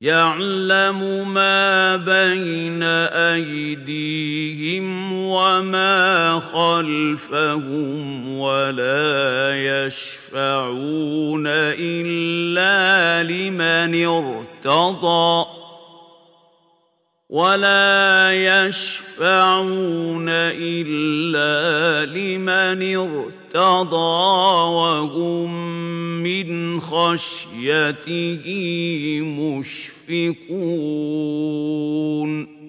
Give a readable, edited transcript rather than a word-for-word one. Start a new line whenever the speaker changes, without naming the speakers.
يَعْلَمُ مَا بَيْنَ أَيْدِيهِمْ وَمَا خَلْفَهُمْ وَلَا يَشْفَعُونَ إِلَّا لِمَنِ ارْتَضَىٰ وَهُم مِّنْ خَشْيَتِهِ مُشْفِقُونَ